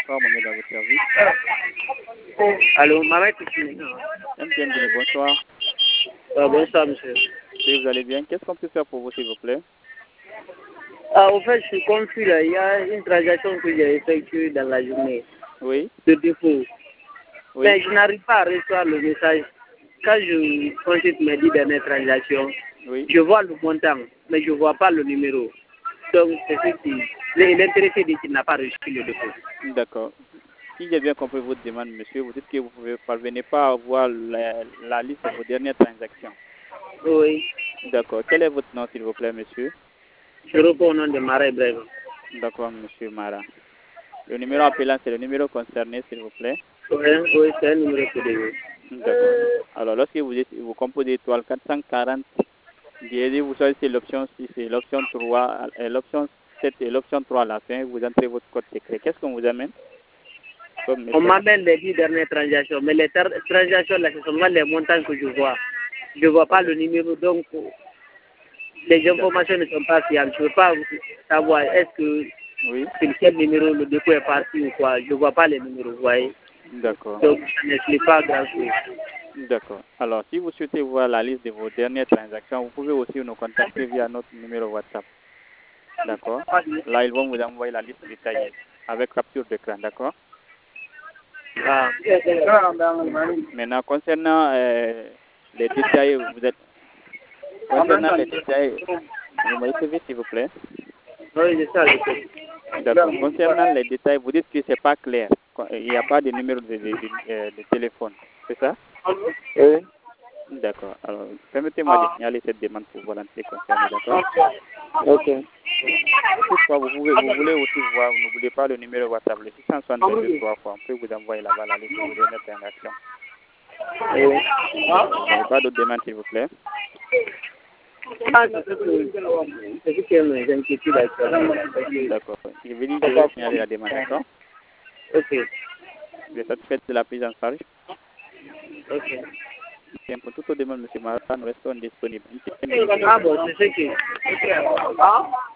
bonsoir, Mohamed, à votre service. Allô, Mohamed Toussaint. MTN Guinée, bonsoir. Bonsoir, monsieur. Si vous allez bien, qu'est-ce qu'on peut faire pour vous, s'il vous plaît? Au fait, je suis confus là. Il y a une transaction que j'ai effectuée dans la journée. Oui. De défaut. Oui. Mais je n'arrive pas à recevoir le message. Quand je consulte mes 10 dernières transactions, Oui. je vois le montant, mais je ne vois pas le numéro. Donc, c'est ce qui. L'intéressé dit qu'il n'a pas reçu le dépôt. D'accord. Si j'ai bien compris votre demande, monsieur, vous dites que vous ne parvenez pas à voir la liste de vos dernières transactions. Oui. D'accord. Quel est votre nom, s'il vous plaît, monsieur? Je réponds au nom de Mara Ibrahim. D'accord, monsieur Mara. Le numéro appelant, c'est le numéro concerné, s'il vous plaît. Oui, c'est un numéro CDV. D'accord. Alors, lorsque vous composez étoile 440, vous choisissez l'option 6 et l'option 3, l'option 7 et l'option 3 à la fin, vous entrez votre code secret. Qu'est-ce qu'on vous amène comme On message? m'amène les 10 dernières transactions, mais les transactions là, ce sont seulement les montants que je vois. Je ne vois pas le numéro, donc les informations ne sont pas fiables. Je ne peux pas savoir est-ce que Oui. c'est quel numéro le dépôt est parti ou quoi. Je ne vois pas les numéros, vous voyez. D'accord. Donc ça n'explique pas grand-chose. D'accord. Alors, si vous souhaitez voir la liste de vos dernières transactions, vous pouvez aussi nous contacter via notre numéro WhatsApp. D'accord. Là, ils vont vous envoyer la liste détaillée avec capture d'écran. D'accord. Ah. Maintenant, concernant les détails, concernant les détails, vous me recevez, s'il vous plaît. Oui, c'est ça. D'accord. Concernant les détails, vous dites que c'est pas clair. Il n'y a pas de numéro de téléphone. C'est ça? Oui. D'accord. Alors, permettez-moi de signaler cette demande pour volonté concernée. D'accord? Ok. Toutefois, vous voulez aussi voir, n'oubliez pas le numéro WhatsApp, le 662 3 fois. On peut vous envoyer là-bas la liste de vos dernières transactions. Oui. Vous n'avez pas d'autres demandes, s'il vous plaît? C'est ce qui est inquiétude actuellement. D'accord. Je vais signaler la demande, d'accord? Ok. Vous êtes satisfait de la prise en charge? Ok. Bien, pour toute demande, M. Marat, nous restons disponibles. Ah bon, c'est ce qui.